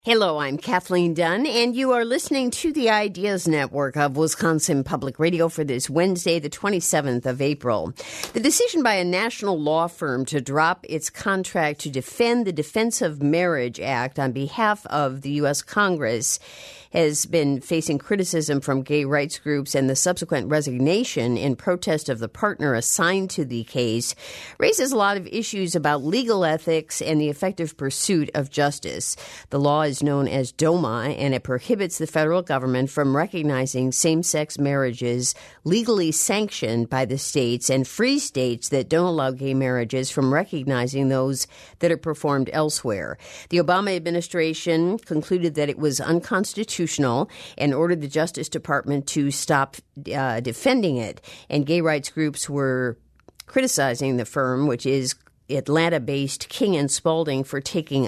Hello, I'm Kathleen Dunn, and you are listening to the Ideas Network of Wisconsin Public Radio for this Wednesday, the 27th of April. The decision by a national law firm to drop its contract to defend the Defense of Marriage Act on behalf of the U.S. Congress has been facing criticism from gay rights groups, and the subsequent resignation in protest of the partner assigned to the case raises a lot of issues about legal ethics and the effective pursuit of justice. The law is known as DOMA, and it prohibits the federal government from recognizing same-sex marriages legally sanctioned by the states, and frees states that don't allow gay marriages from recognizing those that are performed elsewhere. The Obama administration concluded that it was unconstitutional and ordered the Justice Department to stop defending it. And gay rights groups were criticizing the firm, which is Atlanta-based King and Spalding, for taking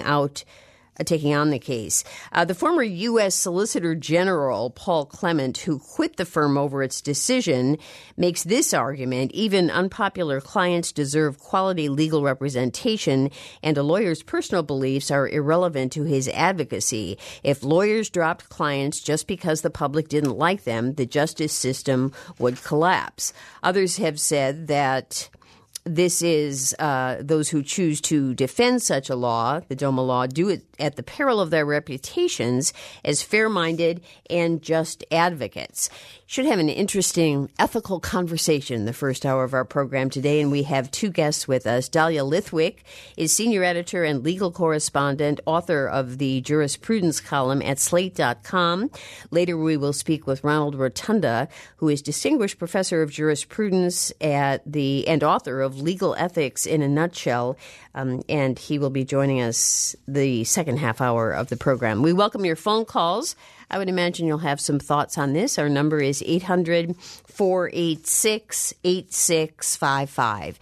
on the case. The former U.S. Solicitor General, Paul Clement, who quit the firm over its decision, makes this argument: even unpopular clients deserve quality legal representation, and a lawyer's personal beliefs are irrelevant to his advocacy. If lawyers dropped clients just because the public didn't like them, the justice system would collapse. Others have said that this is those who choose to defend such a law, the DOMA law, do it at the peril of their reputations as fair-minded and just advocates. Should have an interesting ethical conversation the first hour of our program today, and we have two guests with us. Dahlia Lithwick is senior editor and legal correspondent, author of the jurisprudence column at Slate.com. Later we will speak with Ronald Rotunda, who is distinguished professor of jurisprudence and author of Legal Ethics in a Nutshell, and he will be joining us the second half hour of the program. We welcome your phone calls. I would imagine you'll have some thoughts on this. Our number is 800-486-8655,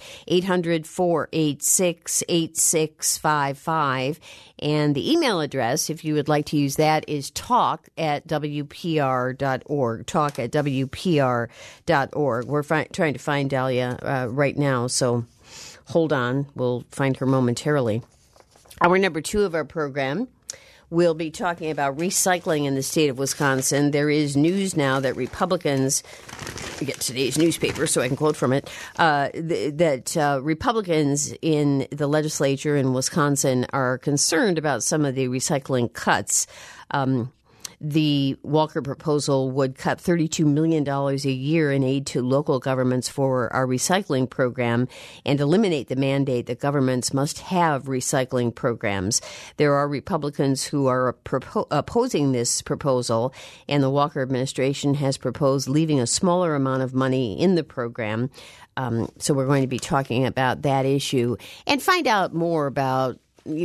800-486-8655. And the email address, if you would like to use that, is talk@wpr.org, talk@wpr.org. We're trying to find Dahlia right now, so hold on. We'll find her momentarily. Hour number 2 of our program, we'll be talking about recycling in the state of Wisconsin. There is news now that Republicans, I get today's newspaper so I can quote from it, that Republicans in the legislature in Wisconsin are concerned about some of the recycling cuts. The Walker proposal would cut $32 million a year in aid to local governments for our recycling program and eliminate the mandate that governments must have recycling programs. There are Republicans who are opposing this proposal, and the Walker administration has proposed leaving a smaller amount of money in the program. So we're going to be talking about that issue and find out more about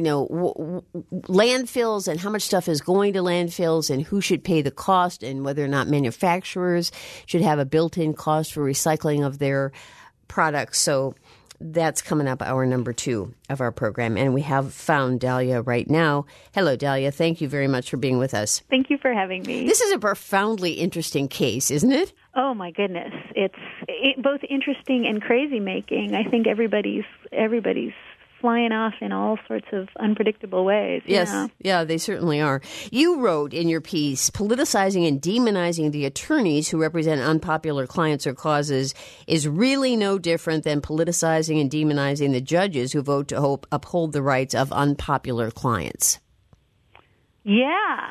landfills and how much stuff is going to landfills and who should pay the cost, and whether or not manufacturers should have a built-in cost for recycling of their products. So that's coming up hour number 2 of our program. And we have found Dahlia right now. Hello, Dahlia. Thank you very much for being with us. Thank you for having me. This is a profoundly interesting case, isn't it? Oh, my goodness. It's both interesting and crazy-making. I think everybody's flying off in all sorts of unpredictable ways. Yes, yeah, they certainly are. You wrote in your piece, politicizing and demonizing the attorneys who represent unpopular clients or causes is really no different than politicizing and demonizing the judges who vote to uphold the rights of unpopular clients. Yeah.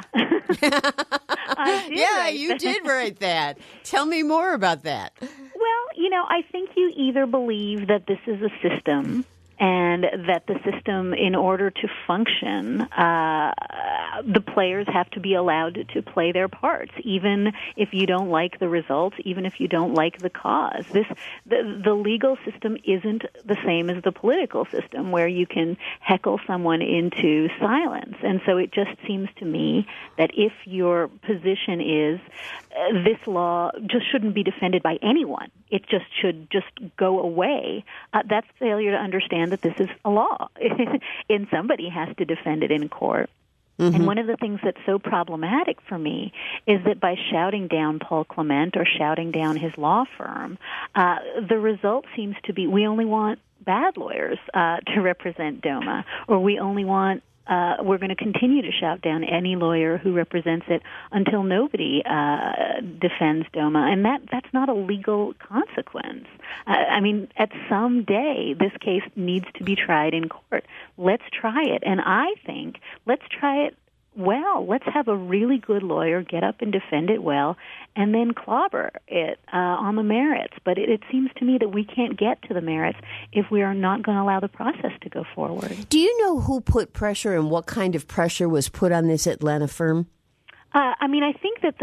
You did write that. Tell me more about that. Well, I think you either believe that this is a system, and that the system, in order to function, the players have to be allowed to play their parts, even if you don't like the results, even if you don't like the cause. The legal system isn't the same as the political system, where you can heckle someone into silence. And so it just seems to me that if your position is this law just shouldn't be defended by anyone, it just should just go away, that's failure to understand that this is a law, and somebody has to defend it in court. Mm-hmm. And one of the things that's so problematic for me is that by shouting down Paul Clement or shouting down his law firm, the result seems to be we only want bad lawyers to represent DOMA, or we only want we're going to continue to shout down any lawyer who represents it until nobody defends DOMA, and that's not a legal consequence. I mean, at some day, this case needs to be tried in court. Let's try it, and I think let's try it well. Let's have a really good lawyer get up and defend it well, and then clobber it on the merits. But it seems to me that we can't get to the merits if we are not going to allow the process to go forward. Do you know who put pressure and what kind of pressure was put on this Atlanta firm? I mean, I think that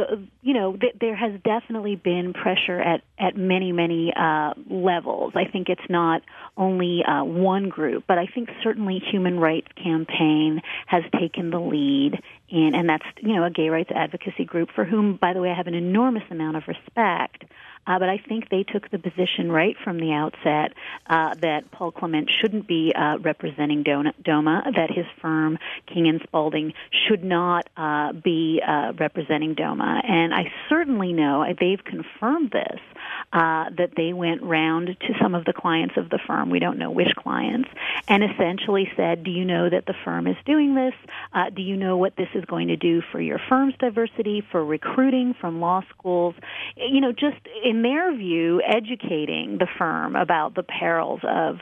there has definitely been pressure at many levels. I think it's not only one group, but I think certainly Human Rights Campaign has taken the lead and that's a gay rights advocacy group for whom, by the way, I have an enormous amount of respect. But I think they took the position right from the outset that Paul Clement shouldn't be representing DOMA, that his firm, King & Spalding, should not be representing DOMA. And I certainly know, they've confirmed this, that they went round to some of the clients of the firm, we don't know which clients, and essentially said, do you know that the firm is doing this? Do you know what this is going to do for your firm's diversity, for recruiting from law schools? Just in their view, educating the firm about the perils of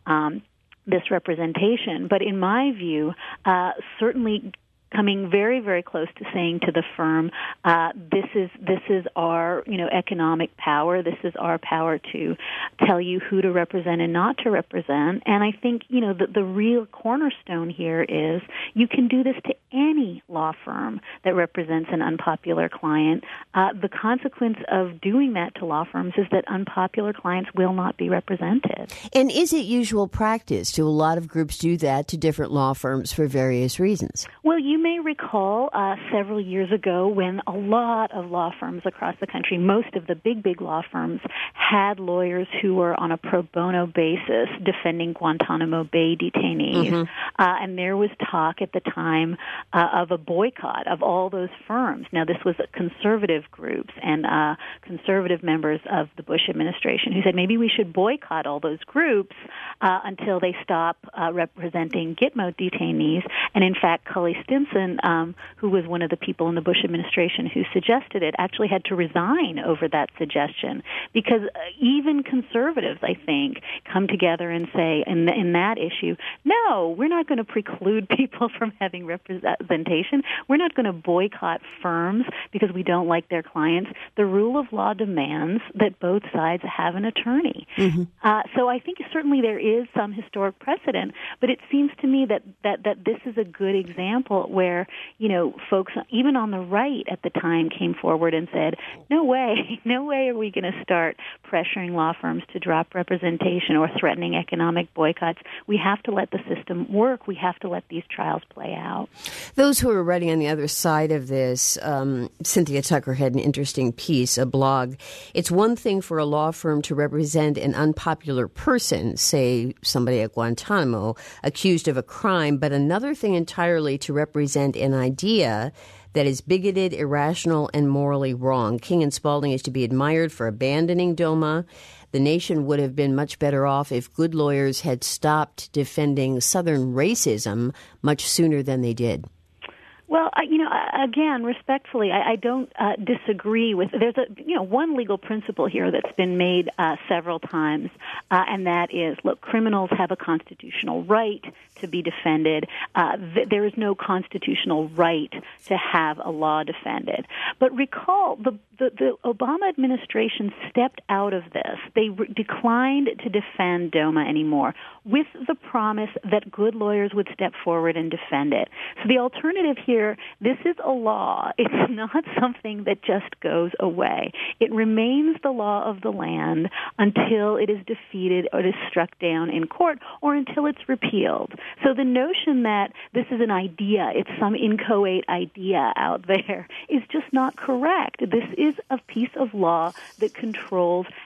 this representation. But in my view, certainly coming very, very close to saying to the firm, this is our economic power. This is our power to tell you who to represent and not to represent. And I think the real cornerstone here is you can do this to any law firm that represents an unpopular client. The consequence of doing that to law firms is that unpopular clients will not be represented. And is it usual practice? Do a lot of groups do that to different law firms for various reasons? Well, you may recall several years ago when a lot of law firms across the country, most of the big law firms, had lawyers who were on a pro bono basis defending Guantanamo Bay detainees. Mm-hmm. And there was talk at the time of a boycott of all those firms. Now, this was conservative groups and conservative members of the Bush administration who said maybe we should boycott all those groups until they stop representing Gitmo detainees. And in fact, Cully Stimson, who was one of the people in the Bush administration who suggested it, actually had to resign over that suggestion because even conservatives, I think, come together and say in that issue, no, we're not going to preclude people from having representation. We're not going to boycott firms because we don't like their clients. The rule of law demands that both sides have an attorney. Mm-hmm. So I think certainly there is some historic precedent, but it seems to me that this is a good example where, folks even on the right at the time came forward and said, no way are we going to start pressuring law firms to drop representation or threatening economic boycotts. We have to let the system work. We have to let these trials play out. Those who are writing on the other side of this, Cynthia Tucker had an interesting piece, a blog. It's one thing for a law firm to represent an unpopular person, say somebody at Guantanamo, accused of a crime, but another thing entirely to represent an idea that is bigoted, irrational, and morally wrong. King & Spalding is to be admired for abandoning DOMA. The nation would have been much better off if good lawyers had stopped defending Southern racism much sooner than they did. Well, again, respectfully, I don't disagree with. There's one legal principle here that's been made several times, and that is, look, criminals have a constitutional right to be defended. There is no constitutional right to have a law defended. But recall, the Obama administration stepped out of this. They declined to defend DOMA anymore with the promise that good lawyers would step forward and defend it. So the alternative here, this is a law. It's not something that just goes away. It remains the law of the land until it is defeated or it is struck down in court or until it's repealed. So the notion that this is an idea, it's some inchoate idea out there, is just not correct. This is a piece of law that controls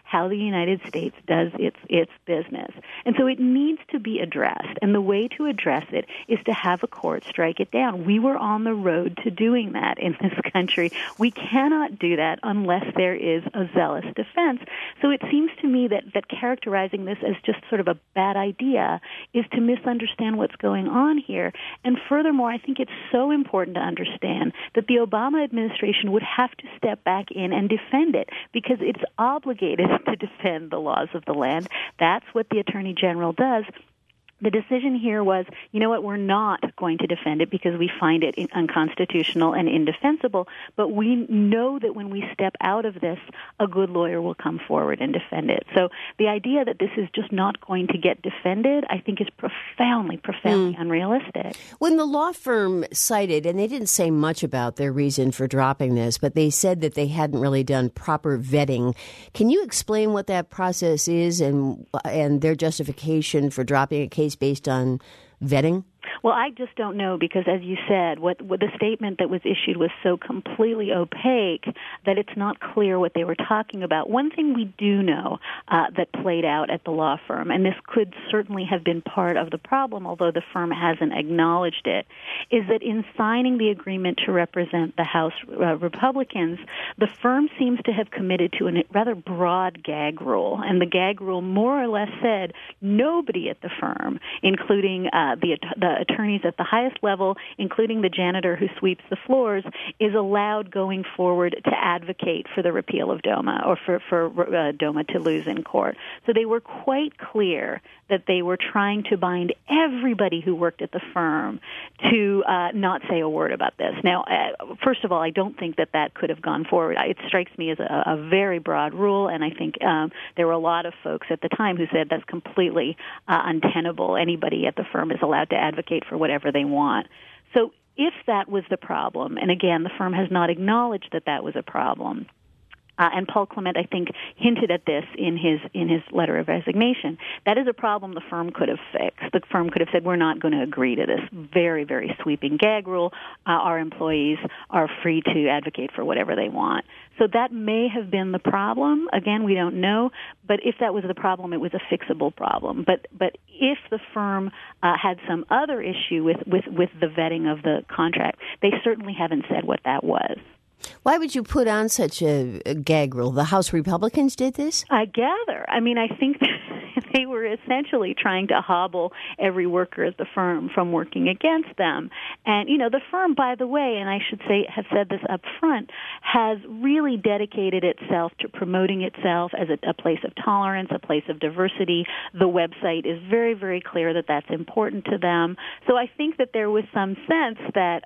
how the United States does its business. And so it needs to be addressed. And the way to address it is to have a court strike it down. We were on the road to doing that in this country. We cannot do that unless there is a zealous defense. So it seems to me that characterizing this as just sort of a bad idea is to misunderstand what's going on here. And furthermore, I think it's so important to understand that the Obama administration would have to step back in and defend it because it's obligated to defend the laws of the land. That's what the Attorney General does. The decision here was, you know what, we're not going to defend it because we find it unconstitutional and indefensible, but we know that when we step out of this, a good lawyer will come forward and defend it. So the idea that this is just not going to get defended, I think is profoundly unrealistic. When the law firm cited, and they didn't say much about their reason for dropping this, but they said that they hadn't really done proper vetting. Can you explain what that process is and their justification for dropping a case based on vetting? Well, I just don't know because, as you said, what the statement that was issued was so completely opaque that it's not clear what they were talking about. One thing we do know that played out at the law firm, and this could certainly have been part of the problem, although the firm hasn't acknowledged it, is that in signing the agreement to represent the House Republicans, the firm seems to have committed to a rather broad gag rule. And the gag rule more or less said nobody at the firm, including the attorneys at the highest level, including the janitor who sweeps the floors, is allowed going forward to advocate for the repeal of DOMA or for DOMA to lose in court. So they were quite clear that they were trying to bind everybody who worked at the firm to not say a word about this. Now, first of all, I don't think that could have gone forward. It strikes me as a very broad rule, and I think there were a lot of folks at the time who said that's completely untenable. Anybody at the firm is allowed to advocate for whatever they want. So if that was the problem, and again, the firm has not acknowledged that was a problem, and Paul Clement, I think, hinted at this in his letter of resignation. That is a problem the firm could have fixed. The firm could have said, we're not going to agree to this very, very sweeping gag rule. Our employees are free to advocate for whatever they want. So that may have been the problem. Again, we don't know. But if that was the problem, it was a fixable problem. But if the firm had some other issue with the vetting of the contract, they certainly haven't said what that was. Why would you put on such a gag rule? The House Republicans did this? I gather. I mean, I think they were essentially trying to hobble every worker at the firm from working against them. And, the firm, by the way, and I should have said this up front, has really dedicated itself to promoting itself as a place of tolerance, a place of diversity. The website is very, very clear that that's important to them. So I think that there was some sense that,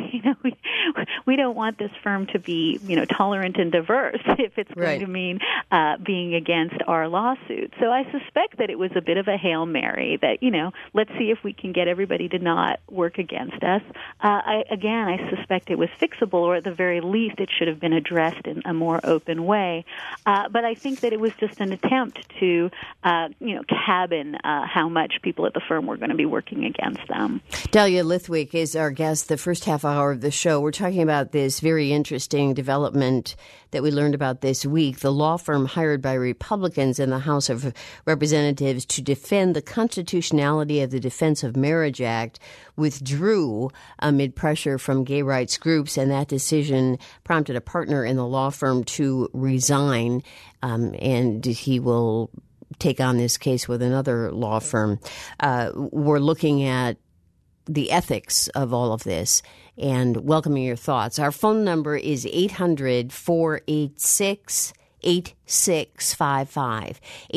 we don't want this firm to be, tolerant and diverse if it's going to mean being against our lawsuit. So I suspect that it was a bit of a Hail Mary that, let's see if we can get everybody to not work against us. I suspect it was fixable, or at the very least it should have been addressed in a more open way. But I think that it was just an attempt to, cabin how much people at the firm were going to be working against them. Dahlia Lithwick is our guest the first half hour of the show. We're talking about this very interesting development that we learned about this week. The law firm hired by Republicans in the House of Representatives to defend the constitutionality of the Defense of Marriage Act withdrew amid pressure from gay rights groups, and that decision prompted a partner in the law firm to resign, and he will take on this case with another law firm. We're looking at the ethics of all of this and welcoming your thoughts. Our phone number is 800-486-8655.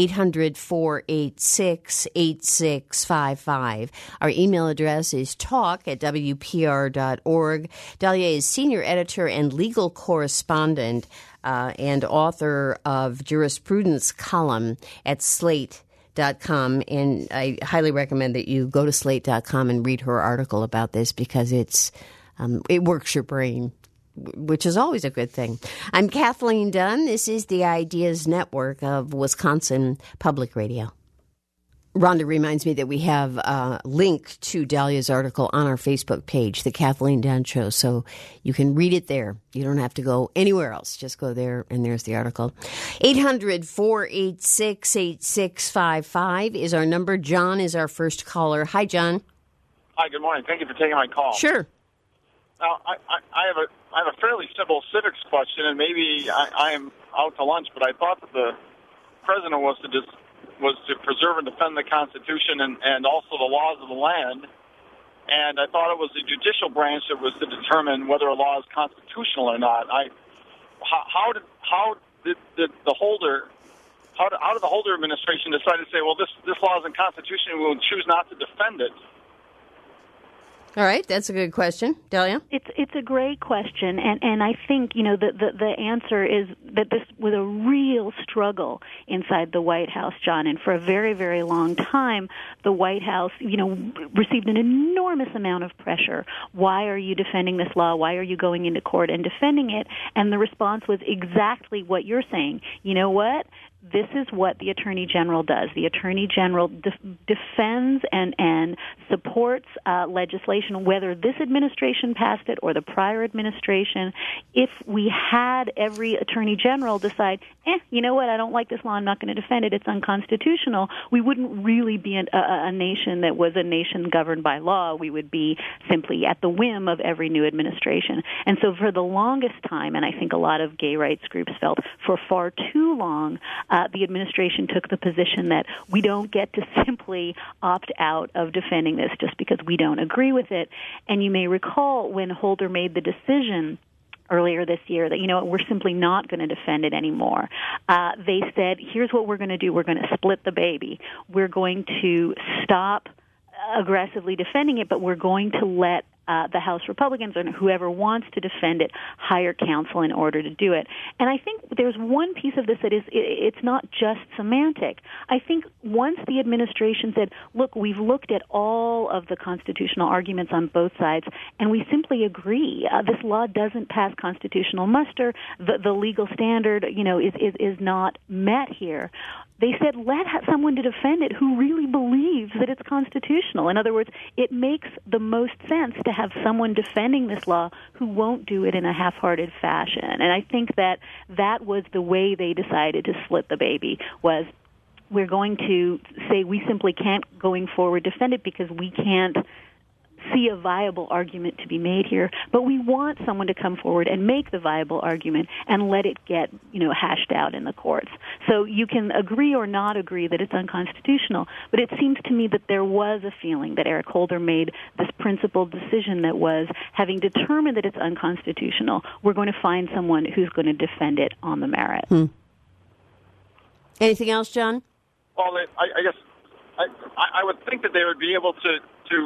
800-486-8655. Our email address is talk@wpr.org. Dahlia is senior editor and legal correspondent and author of jurisprudence column at Slate.com, and I highly recommend that you go to Slate.com and read her article about this because it works your brain, which is always a good thing. I'm Kathleen Dunn. This is the Ideas Network of Wisconsin Public Radio. Rhonda reminds me that we have a link to Dahlia's article on our Facebook page, The Kathleen Dunn Show, so you can read it there. You don't have to go anywhere else. Just go there, and there's the article. 800-486-8655 is our number. John is our first caller. Hi, John. Hi, good morning. Thank you for taking my call. Sure. Now, I have a fairly simple civics question, and maybe I am out to lunch, but I thought that the president was to preserve and defend the Constitution and also the laws of the land. And I thought it was the judicial branch that was to determine whether a law is constitutional or not. How did the Holder administration decide to say, well, this law isn't constitutional, we will choose not to defend it? All right, that's a good question. Dahlia? It's a great question, and I think, the answer is that this was a real struggle inside the White House, John, and for a very, very long time, the White House, received an enormous amount of pressure. Why are you defending this law? Why are you going into court and defending it? And the response was exactly what you're saying. You know what? This is what the Attorney General does. The Attorney General defends and supports legislation, whether this administration passed it or the prior administration. If we had every Attorney General decide, you know what, I don't like this law, I'm not going to defend it, it's unconstitutional, we wouldn't really be a nation that was a nation governed by law. We would be simply at the whim of every new administration. And so for the longest time, and I think a lot of gay rights groups felt for far too long, the administration took the position that we don't get to simply opt out of defending this just because we don't agree with it. And you may recall when Holder made the decision earlier this year that, we're simply not going to defend it anymore. They said, here's what we're going to do. We're going to split the baby. We're going to stop aggressively defending it, but we're going to let the House Republicans or whoever wants to defend it hire counsel in order to do it. And I think there's one piece of this that it's not just semantic. I think once the administration said, look, we've looked at all of the constitutional arguments on both sides, and we simply agree this law doesn't pass constitutional muster, the legal standard, is not met here. They said, let someone to defend it who really believes that it's constitutional. In other words, it makes the most sense to have someone defending this law who won't do it in a half-hearted fashion. And I think that was the way they decided to split the baby, was we're going to say we simply can't, going forward, defend it because we can't see a viable argument to be made here, but we want someone to come forward and make the viable argument and let it get, hashed out in the courts. So you can agree or not agree that it's unconstitutional, but it seems to me that there was a feeling that Eric Holder made this principled decision that was, having determined that it's unconstitutional, we're going to find someone who's going to defend it on the merit. Anything else, John? Well, I guess I would think that they would be able to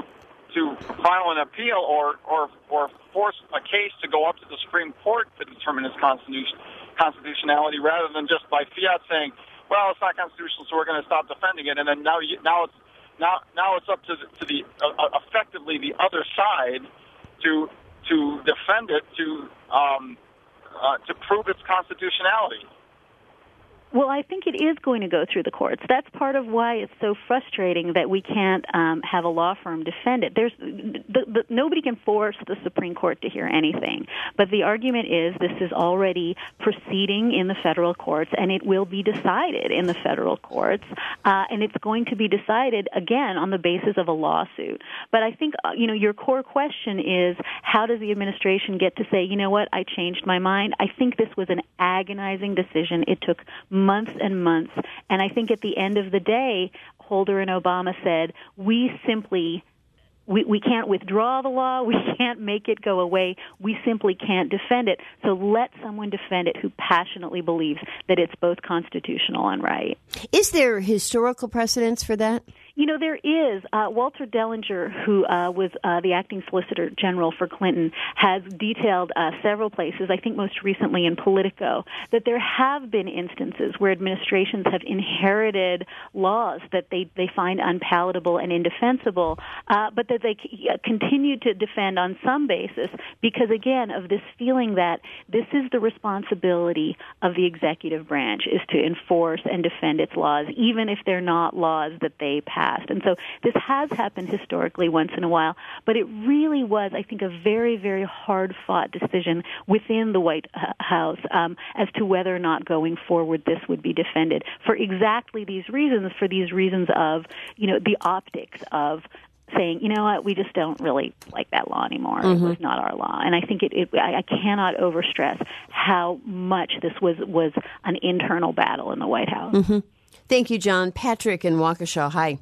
file an appeal or force a case to go up to the Supreme Court to determine its constitutionality, rather than just by fiat saying, well, it's not constitutional, so we're going to stop defending it. And then now it's up to the effectively the other side to defend it, to prove its constitutionality. Well, I think it is going to go through the courts. That's part of why it's so frustrating that we can't have a law firm defend it. Nobody can force the Supreme Court to hear anything. But the argument is this is already proceeding in the federal courts, and it will be decided in the federal courts. And it's going to be decided, again, on the basis of a lawsuit. But I think, your core question is, how does the administration get to say, you know what, I changed my mind? I think this was an agonizing decision. It took months and months. And I think at the end of the day, Holder and Obama said, we can't withdraw the law. We can't make it go away. We simply can't defend it. So let someone defend it who passionately believes that it's both constitutional and right. Is there historical precedence for that? There is. Walter Dellinger, who was the acting Solicitor General for Clinton, has detailed several places, I think most recently in Politico, that there have been instances where administrations have inherited laws that they find unpalatable and indefensible, but that they continue to defend on some basis because, again, of this feeling that this is the responsibility of the executive branch, is to enforce and defend its laws, even if they're not laws that they passed. And so this has happened historically once in a while, but it really was, I think, a very, very hard-fought decision within the White House as to whether or not going forward this would be defended for exactly these reasons, for these reasons of, the optics of saying, you know what, we just don't really like that law anymore. Mm-hmm. It was not our law. And I think I cannot overstress how much this was an internal battle in the White House. Mm-hmm. Thank you, John. Patrick in Waukesha, hi.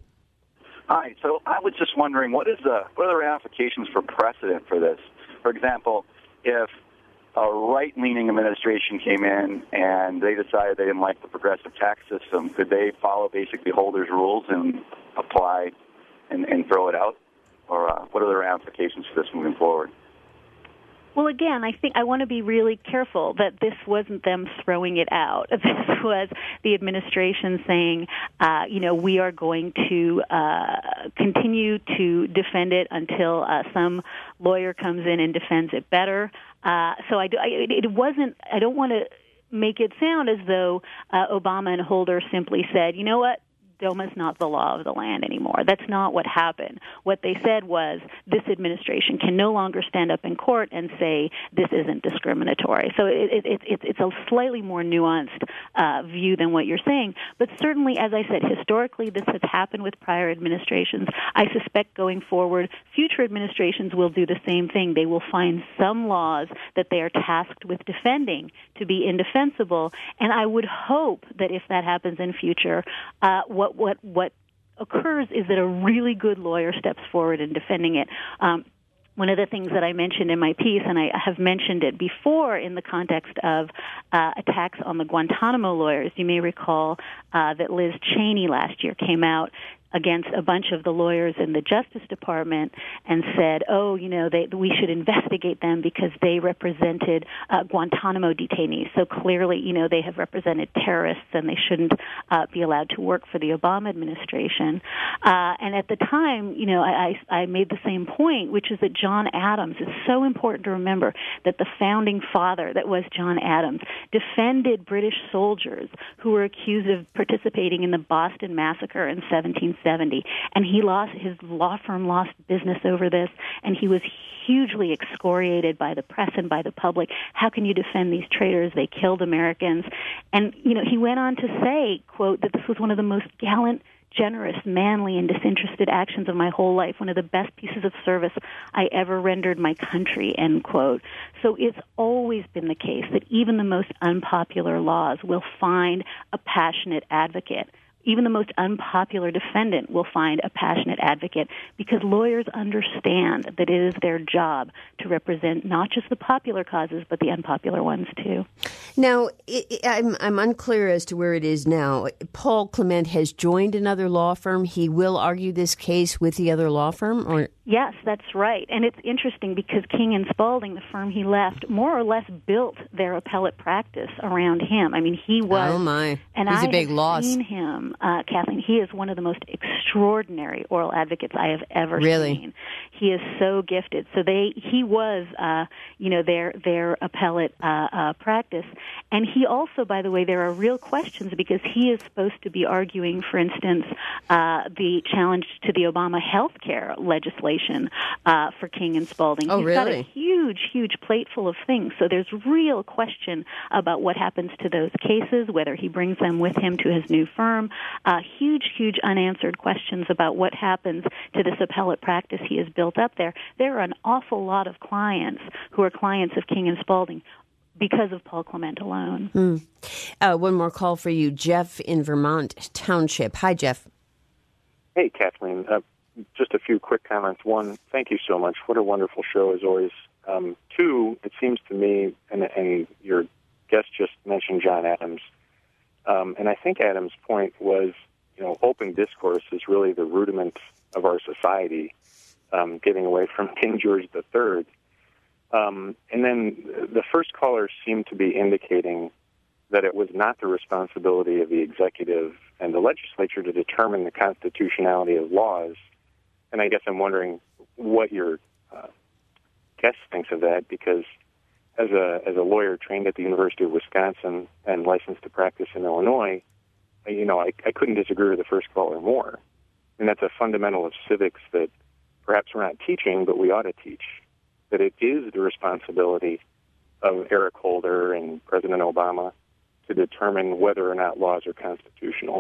Hi. So I was just wondering, what are the ramifications for precedent for this? For example, if a right-leaning administration came in and they decided they didn't like the progressive tax system, could they follow basically Holder's rules and apply and throw it out? Or what are the ramifications for this moving forward? Well, again, I think I want to be really careful that this wasn't them throwing it out. This was the administration saying, we are going to continue to defend it until some lawyer comes in and defends it better. So I don't want to make it sound as though Obama and Holder simply said, you know what? DOMA's not the law of the land anymore. That's not what happened. What they said was this administration can no longer stand up in court and say this isn't discriminatory. So it's a slightly more nuanced view than what you're saying. But certainly, as I said, historically this has happened with prior administrations. I suspect going forward, future administrations will do the same thing. They will find some laws that they are tasked with defending to be indefensible. And I would hope that if that happens in future, what occurs is that a really good lawyer steps forward in defending it. One of the things that I mentioned in my piece, and I have mentioned it before in the context of attacks on the Guantanamo lawyers, you may recall that Liz Cheney last year came out against a bunch of the lawyers in the Justice Department and said, we should investigate them because they represented Guantanamo detainees. So clearly, they have represented terrorists and they shouldn't be allowed to work for the Obama administration. And at the time, I made the same point, which is that John Adams, is so important to remember that the founding father, that was John Adams, defended British soldiers who were accused of participating in the Boston Massacre in 1770. And his law firm lost business over this, and he was hugely excoriated by the press and by the public. How can you defend these traitors? They killed Americans. And, he went on to say, quote, that this was one of the most gallant, generous, manly, and disinterested actions of my whole life, one of the best pieces of service I ever rendered my country, end quote. So it's always been the case that even the most unpopular laws will find a passionate advocate. Even the most unpopular defendant will find a passionate advocate because lawyers understand that it is their job to represent not just the popular causes, but the unpopular ones too. Now, I'm unclear as to where it is now. Paul Clement has joined another law firm. He will argue this case with the other law firm, or? Yes, that's right. And it's interesting because King and Spalding, the firm he left, more or less built their appellate practice around him. I mean, he was... Oh, my. And he's a big loss. I've seen him, Kathleen. He is one of the most extraordinary oral advocates I have ever seen. He is so gifted. So he was, their appellate practice. And he also, by the way, there are real questions because he is supposed to be arguing, for instance, the challenge to the Obama health care legislation for King and Spalding. Oh, He's got a huge plate full of things. So there's real question about what happens to those cases, whether he brings them with him to his new firm. Huge unanswered questions about what happens to this appellate practice he has built up there. There are an awful lot of clients who are clients of King and Spalding because of Paul Clement alone. One more call for you. Jeff in Vermont Township. Hi, Jeff. Hey, Kathleen. Just a few quick comments. One, thank you so much. What a wonderful show, as always. Two, it seems to me, and your guest just mentioned John Adams, and I think Adams' point was open discourse is really the rudiment of our society, getting away from King George III. And then the first caller seemed to be indicating that it was not the responsibility of the executive and the legislature to determine the constitutionality of laws. And I guess I'm wondering what your guest thinks of that, because as a lawyer trained at the University of Wisconsin and licensed to practice in Illinois, I couldn't disagree with the first caller more. And that's a fundamental of civics that perhaps we're not teaching, but we ought to teach, that it is the responsibility of Eric Holder and President Obama to determine whether or not laws are constitutional.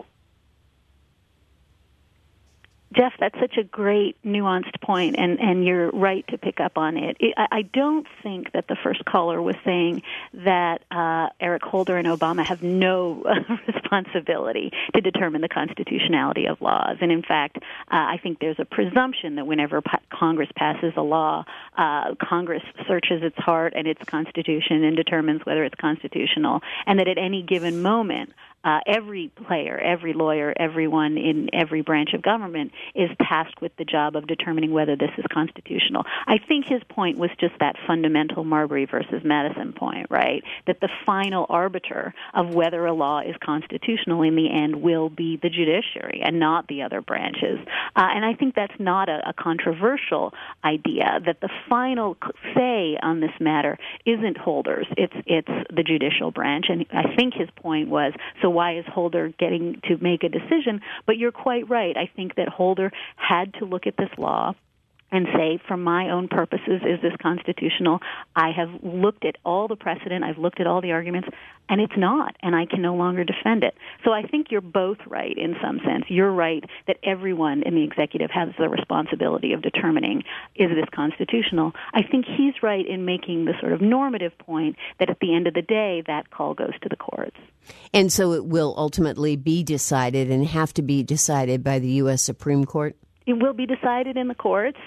Jeff, that's such a great, nuanced point, and you're right to pick up on it. I don't think that the first caller was saying that Eric Holder and Obama have no responsibility to determine the constitutionality of laws. And in fact, I think there's a presumption that whenever Congress passes a law, Congress searches its heart and its constitution and determines whether it's constitutional, and that at any given moment, every player, every lawyer, everyone in every branch of government is tasked with the job of determining whether this is constitutional. I think his point was just that fundamental Marbury versus Madison point, right? That the final arbiter of whether a law is constitutional in the end will be the judiciary and not the other branches. And I think that's not a controversial idea, that the final say on this matter isn't Holder's, it's the judicial branch. And I think his point was, so why is Holder getting to make a decision? But you're quite right. I think that Holder had to look at this law and say, for my own purposes, is this constitutional? I have looked at all the precedent, I've looked at all the arguments, and it's not, and I can no longer defend it. So I think you're both right in some sense. You're right that everyone in the executive has the responsibility of determining, is this constitutional? I think he's right in making the sort of normative point that at the end of the day, that call goes to the courts. And so it will ultimately be decided and have to be decided by the U.S. Supreme Court? It will be decided in the courts.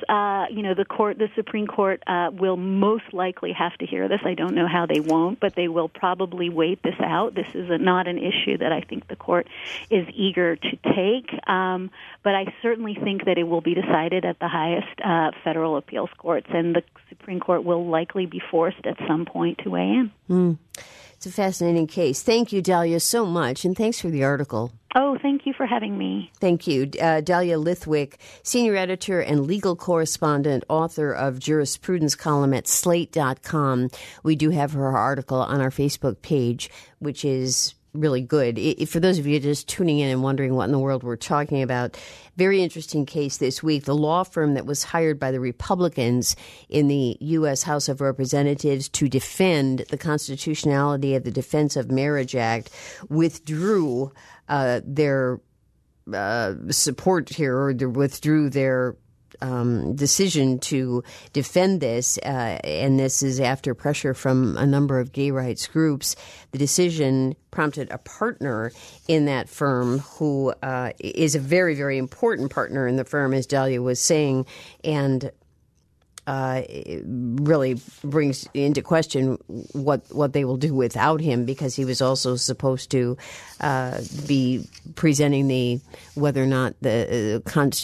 The Supreme Court will most likely have to hear this. I don't know how they won't, but they will probably wait this out. This is not an issue that I think the court is eager to take. But I certainly think that it will be decided at the highest federal appeals courts, and the Supreme Court will likely be forced at some point to weigh in. It's a fascinating case. Thank you, Dahlia, so much, and thanks for the article. Oh, thank you for having me. Thank you. Dahlia Lithwick, senior editor and legal correspondent, author of jurisprudence column at Slate.com. We do have her article on our Facebook page, which is really good. For those of you just tuning in and wondering what in the world we're talking about, very interesting case this week. The law firm that was hired by the Republicans in the U.S. House of Representatives to defend the constitutionality of the Defense of Marriage Act withdrew their support here, or withdrew their decision to defend this, and this is after pressure from a number of gay rights groups. The decision prompted a partner in that firm who is a very, very important partner in the firm, as Dahlia was saying, and it really brings into question what they will do without him, because he was also supposed to be presenting whether or not the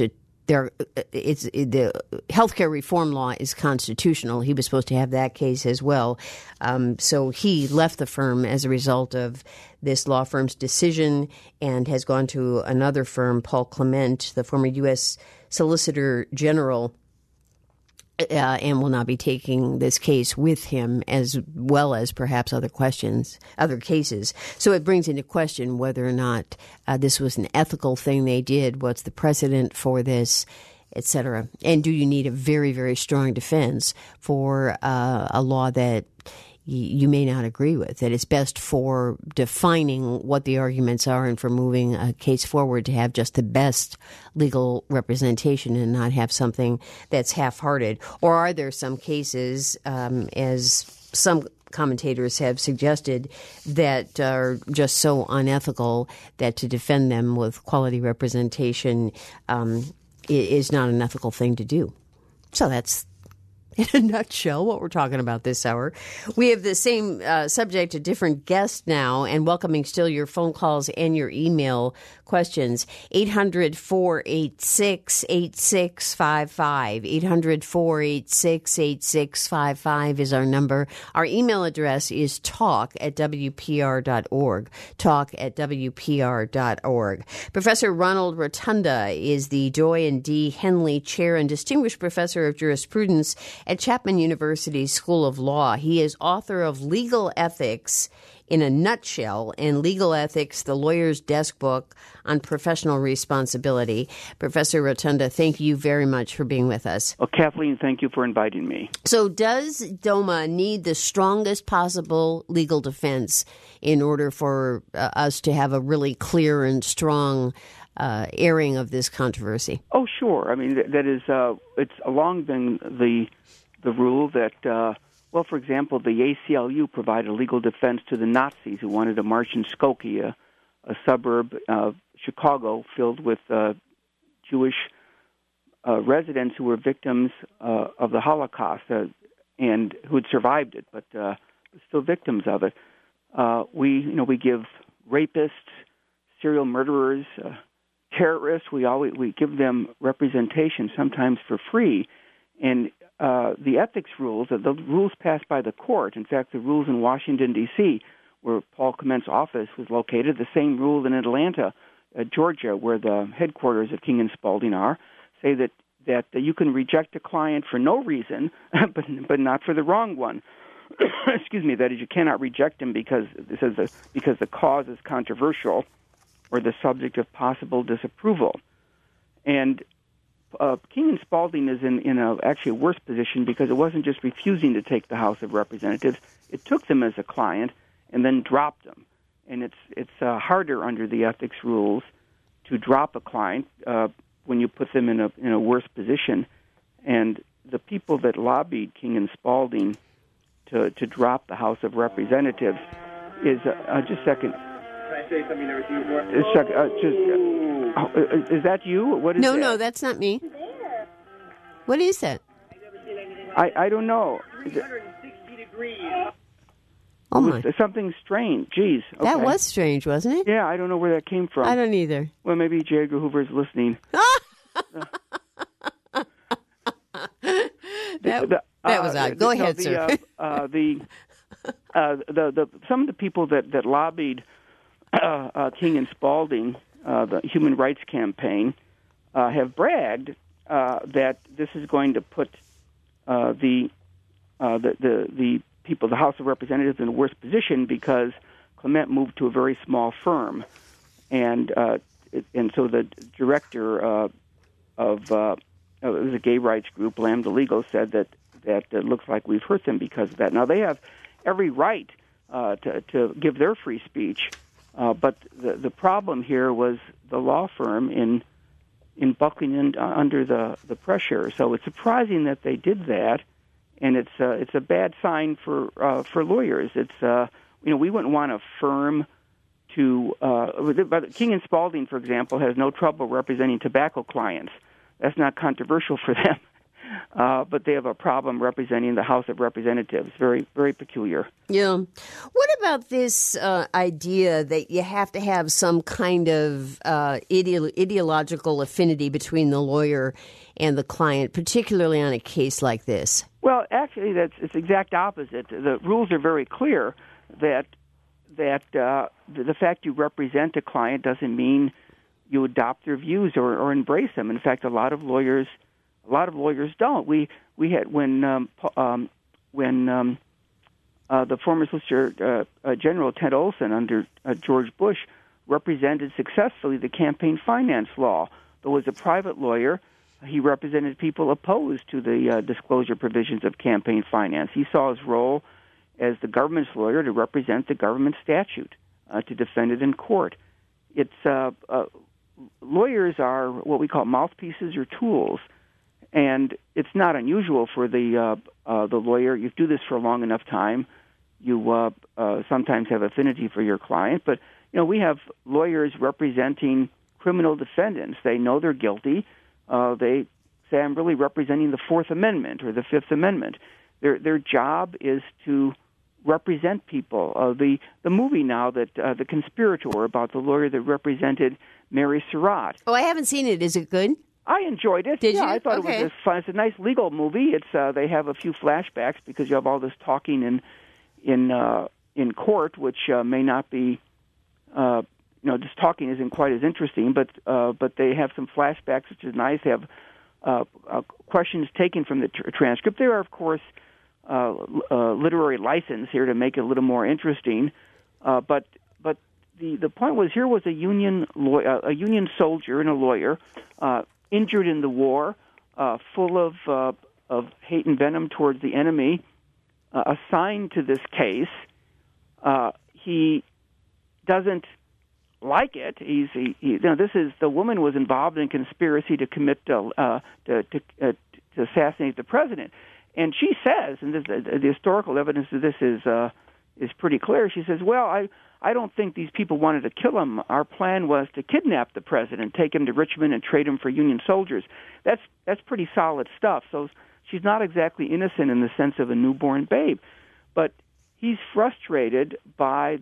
healthcare reform law is constitutional. He was supposed to have that case as well. So he left the firm as a result of this law firm's decision and has gone to another firm, Paul Clement, the former U.S. Solicitor General, and will not be taking this case with him, as well as perhaps other cases. So it brings into question whether or not this was an ethical thing they did, what's the precedent for this, etc. And do you need a very, very strong defense for a law that you may not agree with, that it's best for defining what the arguments are and for moving a case forward to have just the best legal representation and not have something that's half-hearted? Or are there some cases, as some commentators have suggested, that are just so unethical that to defend them with quality representation is not an ethical thing to do? So that's in a nutshell what we're talking about this hour. We have the same subject, a different guest now, and welcoming still your phone calls and your email questions. 800-486-8655. 800-486-8655 is our number. Our email address is talk@wpr.org. Talk@wpr.org. Professor Ronald Rotunda is the Doy and D. Henley Chair and Distinguished Professor of Jurisprudence at Chapman University School of Law. He is author of Legal Ethics in a Nutshell and Legal Ethics, the Lawyer's Desk Book on Professional Responsibility. Professor Rotunda, thank you very much for being with us. Well, Kathleen, thank you for inviting me. So does DOMA need the strongest possible legal defense in order for us to have a really clear and strong airing of this controversy? Oh, sure. I mean, that is, it's long been the rule that, for example, the ACLU provided a legal defense to the Nazis who wanted to march in Skokie, a suburb of Chicago filled with Jewish residents who were victims of the Holocaust and who had survived it, but still victims of it. We give rapists, serial murderers, terrorists. We give them representation, sometimes for free, and the ethics rules, the rules passed by the court. In fact, the rules in Washington D.C., where Paul Clement's office was located, the same rule in Atlanta, Georgia, where the headquarters of King and Spalding are, say that you can reject a client for no reason, but not for the wrong one. Excuse me. That is, you cannot reject him because the cause is controversial or the subject of possible disapproval. And King and Spalding is in actually a worse position because it wasn't just refusing to take the House of Representatives; it took them as a client and then dropped them. And it's harder under the ethics rules to drop a client when you put them in a worse position. And the people that lobbied King and Spalding to drop the House of Representatives is just a second. Can I say something there with you? Is that you? What is that? No, that's not me. What is that? I don't know. 360 degrees. Oh my! Something strange. Jeez. Okay. That was strange, wasn't it? Yeah, I don't know where that came from. I don't either. Well, maybe J. Edgar Hoover's listening. That was odd. Go ahead, sir. Some of the people that lobbied King and Spalding, the Human Rights Campaign, have bragged that this is going to put the people, the House of Representatives, in a worse position because Clement moved to a very small firm, and so the director of it was a gay rights group, Lambda Legal, said that it looks like we've hurt them because of that. Now they have every right to give their free speech, but the problem here was the law firm in buckling under the pressure. So it's surprising that they did that, and it's a bad sign for lawyers. It's we wouldn't want a firm to. But King and Spalding, for example, has no trouble representing tobacco clients. That's not controversial for them. But they have a problem representing the House of Representatives. Very, very peculiar. Yeah. What about this idea that you have to have some kind of ideological affinity between the lawyer and the client, particularly on a case like this? Well, actually, it's the exact opposite. The rules are very clear that the fact you represent a client doesn't mean you adopt their views or embrace them. In fact, a lot of lawyers don't. We had when the former Solicitor General Ted Olson under George Bush represented successfully the campaign finance law. Though was a private lawyer, he represented people opposed to the disclosure provisions of campaign finance. He saw his role as the government's lawyer to represent the government statute, to defend it in court. It's lawyers are what we call mouthpieces or tools. And it's not unusual for the lawyer. You do this for a long enough time, you sometimes have affinity for your client. But we have lawyers representing criminal defendants. They know they're guilty. They say, I'm really representing the Fourth Amendment or the Fifth Amendment. Their job is to represent people. The movie now that The Conspirator, about the lawyer that represented Mary Surratt. Oh, I haven't seen it. Is it good? I enjoyed it. Did you? I thought Okay. it was fun. It's a nice legal movie. It's they have a few flashbacks because you have all this talking in court, which may not be, just talking isn't quite as interesting. But they have some flashbacks, which is nice. They have questions taken from the transcript. There are, of course, literary license here to make it a little more interesting. But the point was, here was a Union soldier and a lawyer injured in the war, full of hate and venom towards the enemy, assigned to this case. He doesn't like it. This is the woman was involved in a conspiracy to commit to assassinate the president, and she says, and the historical evidence of this is pretty clear. She says, "Well, I don't think these people wanted to kill him. Our plan was to kidnap the president, take him to Richmond, and trade him for Union soldiers." That's pretty solid stuff. So she's not exactly innocent in the sense of a newborn babe, but he's frustrated by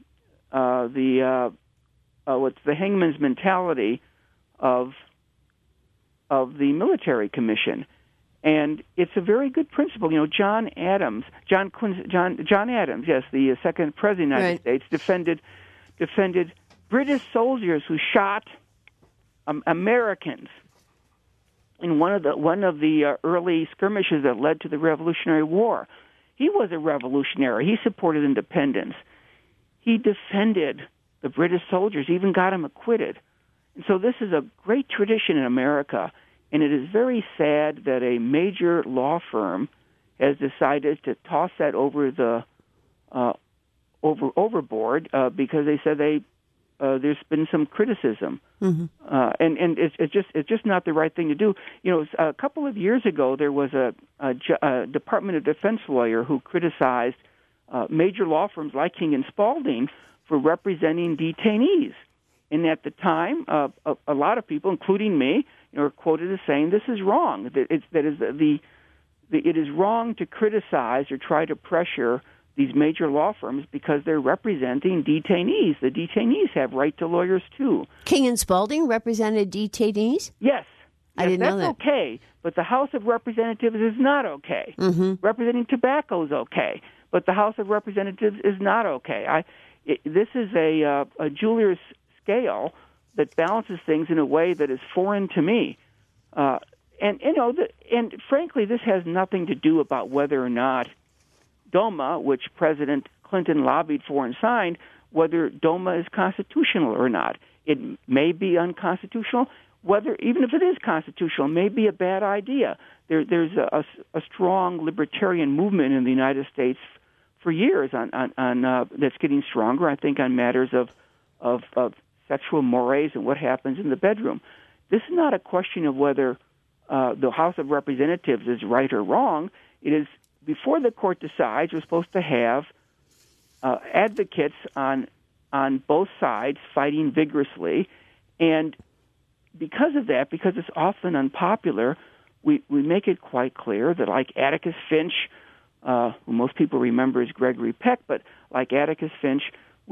what's the hangman's mentality of the military commission. And it's a very good principle. John Adams, yes, the second president of the United States, defended British soldiers who shot Americans in one of the early skirmishes that led to the Revolutionary War. He was a revolutionary. He supported independence. He defended the British soldiers, even got them acquitted. And so this is a great tradition in America. And it is very sad that a major law firm has decided to toss that overboard because they said there's been some criticism, and it's just not the right thing to do. A couple of years ago there was a Department of Defense lawyer who criticized major law firms like King and Spalding for representing detainees, and at the time, a lot of people, including me, are quoted as saying this is wrong. It is wrong to criticize or try to pressure these major law firms because they're representing detainees. The detainees have right to lawyers too. King and Spalding represented detainees? Yes. I didn't know that. That's okay, but the House of Representatives is not okay. Mm-hmm. Representing tobacco is okay, but the House of Representatives is not okay. This is a jeweler's scale that balances things in a way that is foreign to me. And frankly, this has nothing to do about whether or not DOMA, which President Clinton lobbied for and signed, whether DOMA is constitutional or not. It may be unconstitutional. Even if it is constitutional, may be a bad idea. There's a strong libertarian movement in the United States for years on that's getting stronger, I think, on matters of sexual mores and what happens in the bedroom. This is not a question of whether the House of Representatives is right or wrong. It is, before the court decides, we're supposed to have advocates on both sides fighting vigorously. And because of that, because it's often unpopular, we make it quite clear that, like Atticus Finch, who most people remember as Gregory Peck, but like Atticus Finch,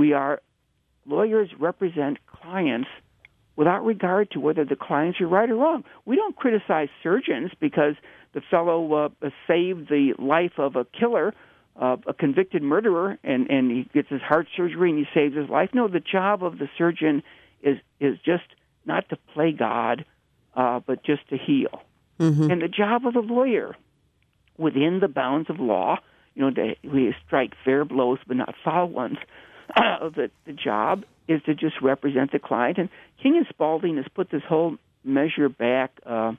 lawyers represent clients without regard to whether the clients are right or wrong. We don't criticize surgeons because the fellow saved the life of a killer, a convicted murderer, and he gets his heart surgery and he saves his life. No, the job of the surgeon is just not to play God, but just to heal. Mm-hmm. And the job of the lawyer, within the bounds of law, we strike fair blows but not foul ones. The job is to just represent the client. And King and Spalding has put this whole measure back,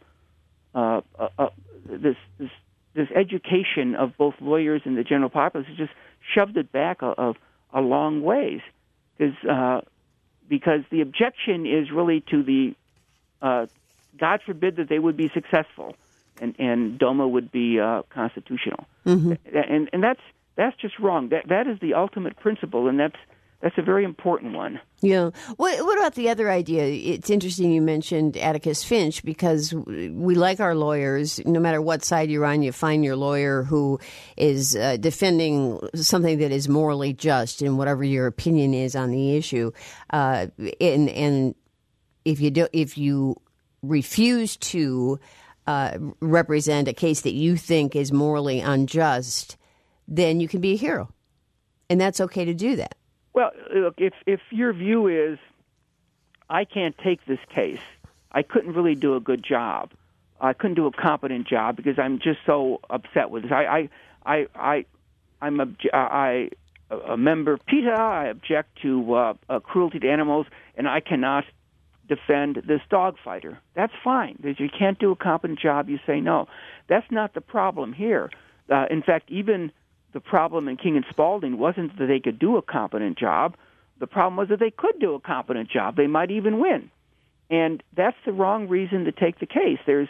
this education of both lawyers and the general populace has just shoved it back a long ways. Because the objection is really to the, God forbid that they would be successful and DOMA would be constitutional. Mm-hmm. And that's just wrong. That is the ultimate principle, and That's a very important one. Yeah. What about the other idea? It's interesting you mentioned Atticus Finch, because we like our lawyers. No matter what side you're on, you find your lawyer who is defending something that is morally just, and whatever your opinion is on the issue. And if you refuse to represent a case that you think is morally unjust, then you can be a hero, and that's okay to do that. Well, look, if your view is, I can't take this case, I couldn't really do a good job, I couldn't do a competent job because I'm just so upset with this. I'm a member of PETA. I object to cruelty to animals, and I cannot defend this dog fighter. That's fine. If you can't do a competent job, you say no. That's not the problem here. In fact, even the problem in King and Spalding wasn't that they could do a competent job. The problem was that they could do a competent job. They might even win. And that's the wrong reason to take the case. If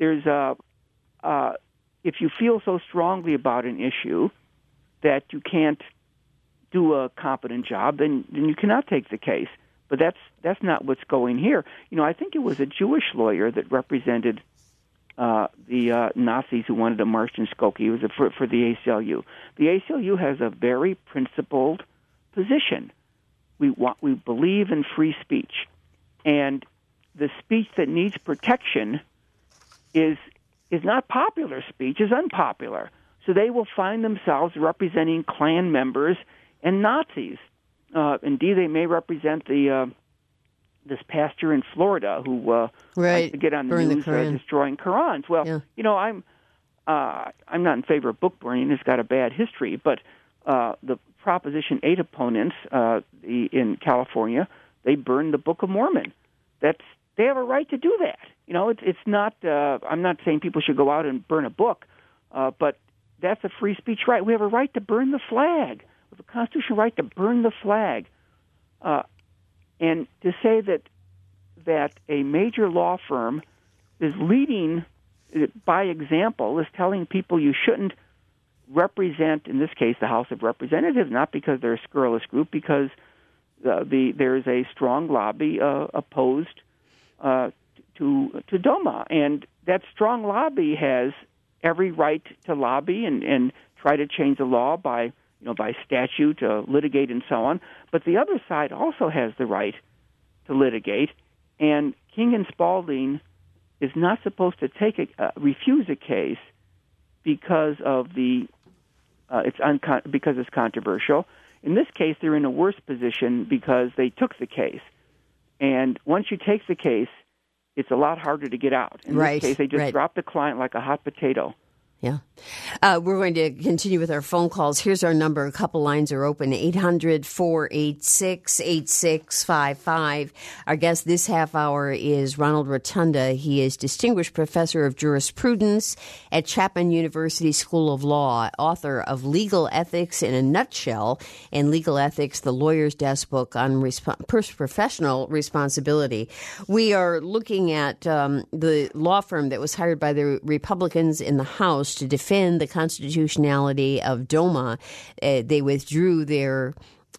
you feel so strongly about an issue that you can't do a competent job, then you cannot take the case. But that's not what's going here. I think it was a Jewish lawyer that represented the Nazis who wanted to march in Skokie. It was for the ACLU. The ACLU has a very principled position. We believe in free speech, and the speech that needs protection is not popular speech, is unpopular. So they will find themselves representing Klan members and Nazis. Indeed, they may represent this pastor in Florida who likes to get on the news destroying Qurans. Well, yeah. I'm not in favor of book burning. It's got a bad history. But the Proposition 8 opponents in California, they burned the Book of Mormon. They have a right to do that. It's not. I'm not saying people should go out and burn a book, but that's a free speech right. We have a right to burn the flag. We have a constitutional right to burn the flag. And to say that a major law firm is leading by example, is telling people you shouldn't represent, in this case, the House of Representatives, not because they're a scurrilous group, because there is a strong lobby opposed to DOMA. And that strong lobby has every right to lobby and try to change the law by statute, litigate, and so on. But the other side also has the right to litigate, and King and Spalding is not supposed to refuse a case because of because it's controversial. In this case, they're in a worse position because they took the case, and once you take the case, it's a lot harder to get out. In this case, they just dropped the client like a hot potato. Yeah. We're going to continue with our phone calls. Here's our number. A couple lines are open, 800-486-8655. Our guest this half hour is Ronald Rotunda. He is Distinguished Professor of Jurisprudence at Chapman University School of Law, author of Legal Ethics in a Nutshell and Legal Ethics, the Lawyer's Desk Book on Professional Responsibility. We are looking at the law firm that was hired by the Republicans in the House to defend the constitutionality of DOMA. They withdrew their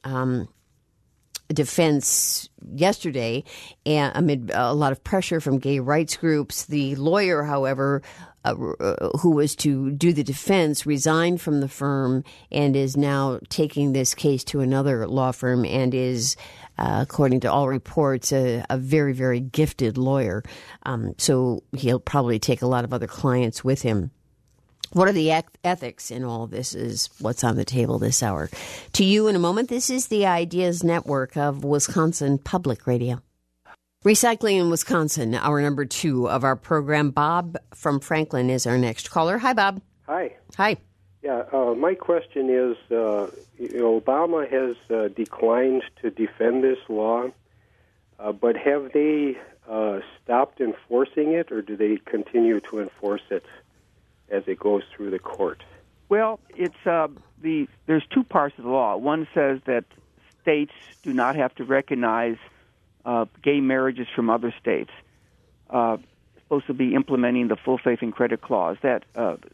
defense yesterday amid a lot of pressure from gay rights groups. The lawyer, however, who was to do the defense, resigned from the firm and is now taking this case to another law firm and is, according to all reports, a very, very gifted lawyer. So he'll probably take a lot of other clients with him. What are the ethics in all of this is what's on the table this hour. To you in a moment, this is the Ideas Network of Wisconsin Public Radio. Recycling in Wisconsin, hour number 2 of our program. Bob from Franklin is our next caller. Hi, Bob. Hi. Hi. Yeah, my question is, Obama has declined to defend this law, but have they stopped enforcing it, or do they continue to enforce it as it goes through the court? Well, it's there's two parts of the law. One says that states do not have to recognize gay marriages from other states. Supposed to be implementing the full faith and credit clause that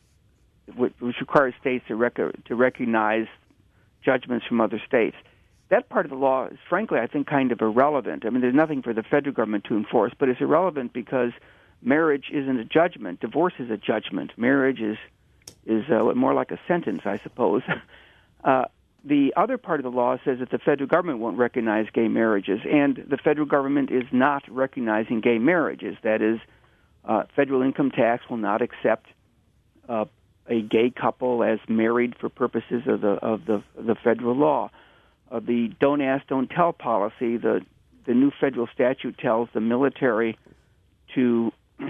which requires states to recognize judgments from other states. that part of the law is, frankly, I think, kind of irrelevant. I mean, there's nothing for the federal government to enforce, but it's irrelevant because marriage isn't a judgment. Divorce is a judgment. Marriage is more like a sentence, I suppose. The other part of the law says that the federal government won't recognize gay marriages, and the federal government is not recognizing gay marriages. That is, federal income tax will not accept a gay couple as married for purposes of the federal law. The don't ask, don't tell policy, the new federal statute tells the military to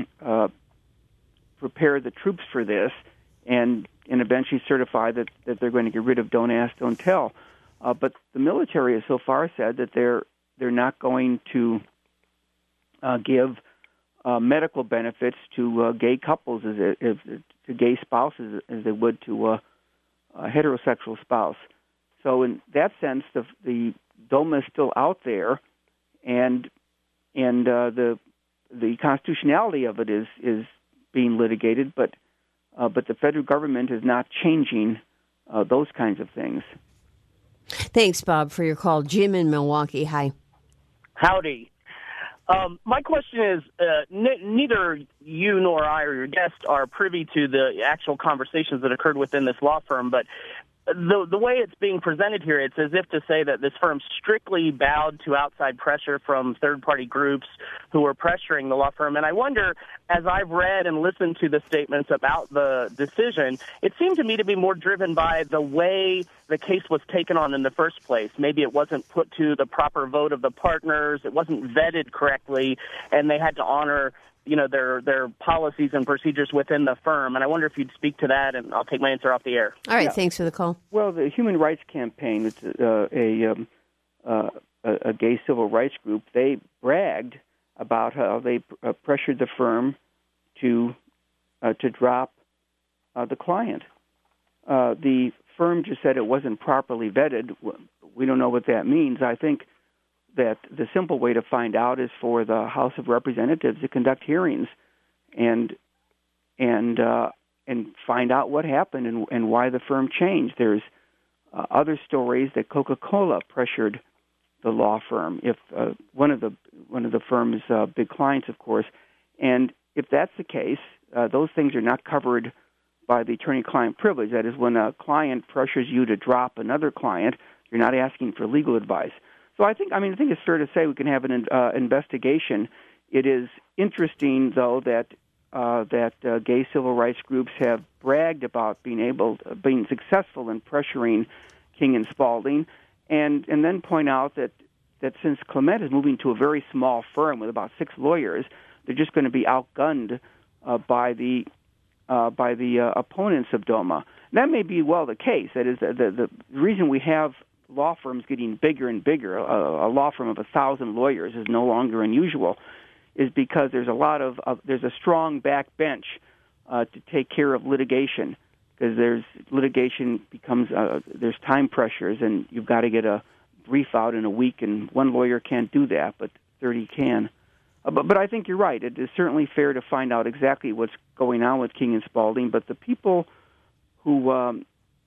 prepare the troops for this and eventually certify that they're going to get rid of don't ask, don't tell. But the military has so far said that they're not going to give medical benefits to gay couples, to gay spouses, as they would to a heterosexual spouse. So in that sense, the DOMA is still out there, and the constitutionality of it is being litigated, but the federal government is not changing those kinds of things. Thanks, Bob, for your call. Jim in Milwaukee, hi. Howdy. My question is, neither you nor I or your guest are privy to the actual conversations that occurred within this law firm, but the way it's being presented here, it's as if to say that this firm strictly bowed to outside pressure from third-party groups who were pressuring the law firm. And I wonder, as I've read and listened to the statements about the decision, it seemed to me to be more driven by the way the case was taken on in the first place. Maybe it wasn't put to the proper vote of the partners, it wasn't vetted correctly, and they had to honor their policies and procedures within the firm. And I wonder if you'd speak to that, and I'll take my answer off the air. All right, Thanks for the call. Well, the Human Rights Campaign, it's a gay civil rights group. They bragged about how they pressured the firm to drop the client. The firm just said it wasn't properly vetted. We don't know what that means. I think that the simple way to find out is for the House of Representatives to conduct hearings and find out what happened and why the firm changed. There's other stories that Coca-Cola pressured the law firm, if one of the firm's big clients, of course. And if that's the case, those things are not covered by the attorney-client privilege. That is, when a client pressures you to drop another client, you're not asking for legal advice. So I think it's fair to say we can have an investigation. It is interesting, though, that gay civil rights groups have bragged about being successful in pressuring King and Spalding, and then point out that since Clement is moving to a very small firm with about 6 lawyers, they're just going to be outgunned by the opponents of DOMA. That may be well the case. That is, the reason we have law firms getting bigger and bigger, a law firm of 1,000 lawyers is no longer unusual, is because there's a strong backbench to take care of litigation, because litigation becomes there's time pressures, and you've got to get a brief out in a week, and one lawyer can't do that, but 30 can. But I think you're right. It is certainly fair to find out exactly what's going on with King and Spalding, but the people who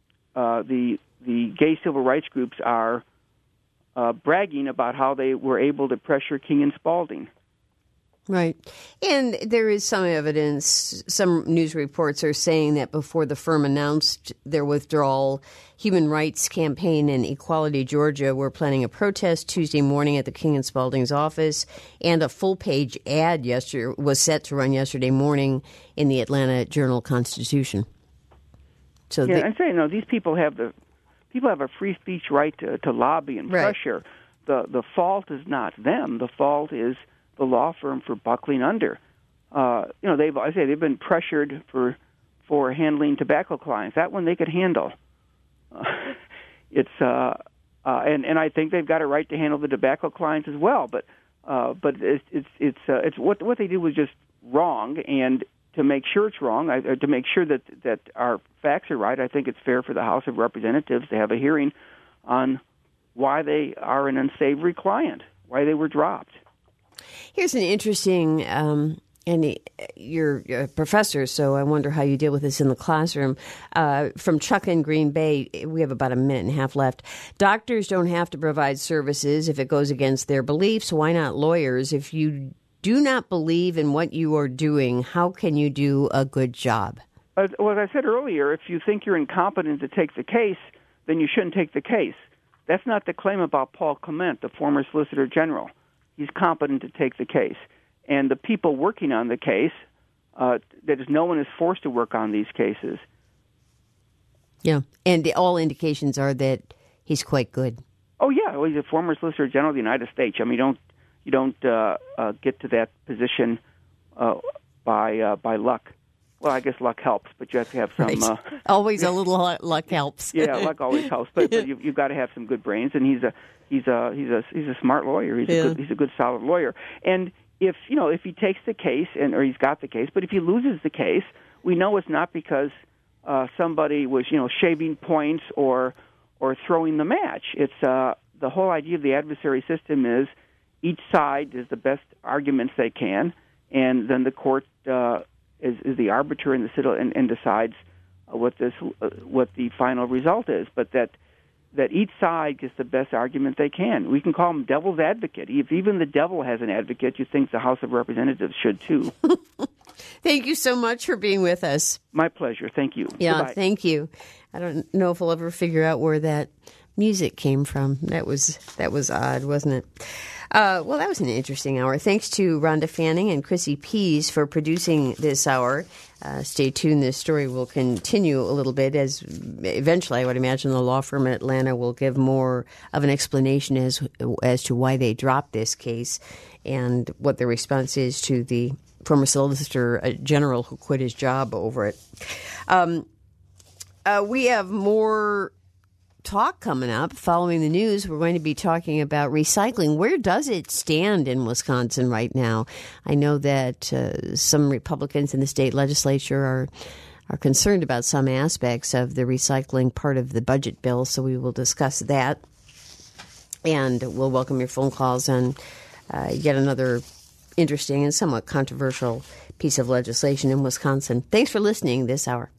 the gay civil rights groups are bragging about how they were able to pressure King and Spalding. Right. And there is some evidence, some news reports are saying that before the firm announced their withdrawal, Human Rights Campaign and Equality Georgia were planning a protest Tuesday morning at the King and Spalding's office, and a full-page ad was set to run yesterday morning in the Atlanta Journal-Constitution. So I'm saying, these people have a free speech right to lobby and pressure. Right. The fault is not them. The fault is the law firm for buckling under. They've been pressured for handling tobacco clients. That one they could handle. And I think they've got a right to handle the tobacco clients as well. But it's what they did was just wrong. And to make sure it's wrong, to make sure that our facts are right, I think it's fair for the House of Representatives to have a hearing on why they are an unsavory client, why they were dropped. Here's an interesting And you're a professor, so I wonder how you deal with this in the classroom. From Chuck in Green Bay, we have about a minute and a half left. Doctors don't have to provide services if it goes against their beliefs. Why not lawyers? If you do not believe in what you are doing, how can you do a good job? Well, as I said earlier, if you think you're incompetent to take the case, then you shouldn't take the case. That's not the claim about Paul Clement, the former Solicitor General. He's competent to take the case. And the people working on the case, that is, no one is forced to work on these cases. Yeah, and all indications are that he's quite good. Oh yeah, well, he's a former Solicitor General of the United States. I mean, you don't get to that position by luck. Well, I guess luck helps, but you have to have some. Right. Always a little luck helps. Yeah, luck always helps, but you've got to have some good brains, and he's a smart lawyer. He's a good solid lawyer, and. If he takes the case or he's got the case, but if he loses the case, we know it's not because somebody was shaving points or throwing the match. It's the whole idea of the adversary system is each side is the best arguments they can, and then the court is the arbiter in the and decides what the final result is. But that each side gets the best argument they can. We can call them devil's advocate. If even the devil has an advocate, you think the House of Representatives should too. Thank you so much for being with us. My pleasure. Thank you. Yeah, Goodbye. Thank you. I don't know if we'll ever figure out where that music came from. That was odd, wasn't it? Well, that was an interesting hour. Thanks to Rhonda Fanning and Chrissy Pease for producing this hour. Stay tuned. This story will continue a little bit as eventually I would imagine the law firm in Atlanta will give more of an explanation as to why they dropped this case and what the response is to the former Solicitor General who quit his job over it. We have more talk coming up. Following the news, we're going to be talking about recycling. Where does it stand in Wisconsin right now? I know that some Republicans in the state legislature are concerned about some aspects of the recycling part of the budget bill, so we will discuss that. And we'll welcome your phone calls on yet another interesting and somewhat controversial piece of legislation in Wisconsin. Thanks for listening this hour.